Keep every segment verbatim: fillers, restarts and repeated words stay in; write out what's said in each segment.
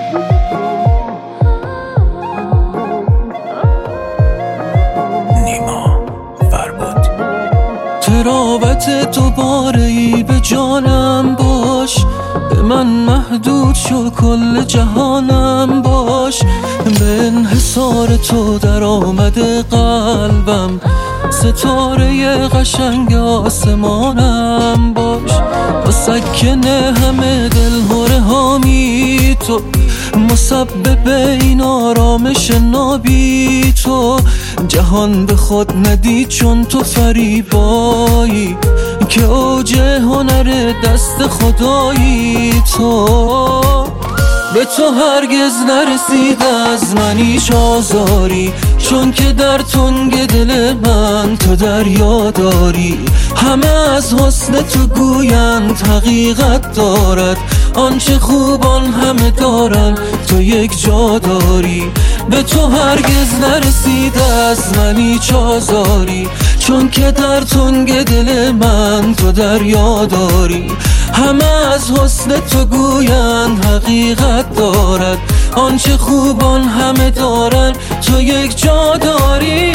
تراوت دوباره ای به جانم باش، به من محدود شو کل جهانم باش. به انحصار تو در آمده قلبم، ستاره قشنگ آسمانم باش. مسکن همه دلهره هامی تو، مسبب این آرامش نابی تو. جهان به خود ندید چون تو فریبایی، که اوج هنر دست خدایی تو. به تو هرگز نرسید از من هیچ آزاری، چون که در تنگ دل من تو دریا داری. همه از حسن تو گویند حقیقت دارد، آنچه خوبان همه دارن تو یک جا داری. به تو هرگز نرسید از من هیچ آزاری، چون که در تنگ دل من تو دریا داری. همه از حسن تو گویند حقیقت دارد، آنچه خوبان همه دارن تو یک جا داری.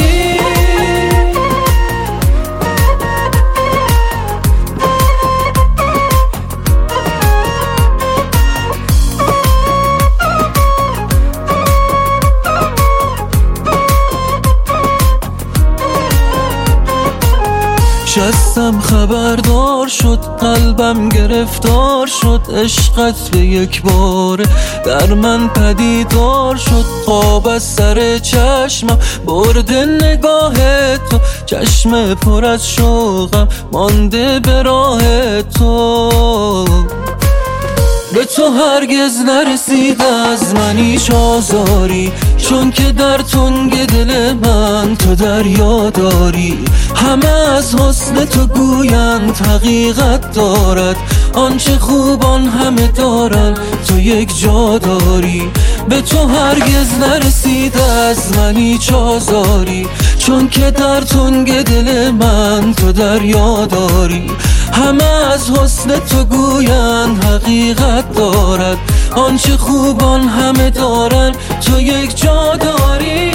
شستم خبردار شد، قلبم گرفتار شد. عشقت به یک بار در من پدیدار شد. خواب از سر چشمم برده نگاه تو، چشم پر از شوقم مانده به راه تو. به تو هرگز نرسید از من هیچ آزاری، چون که در تنگ دل من تو دریا داری. همه از حسن تو گویند حقیقت دارد، آنچه خوبان همه دارن تو یک جا داری. به تو هرگز نرسید از من هیچ آزاری، چون که در تنگ دل من تو دریا داری. همه از حسن تو گویند حقیقت دارد، آنچه خوبان همه دارن تو یک جا داری.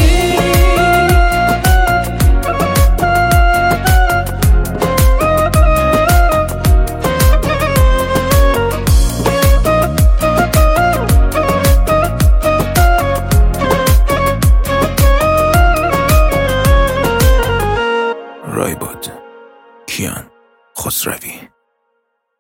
رایبود کیان خسروی.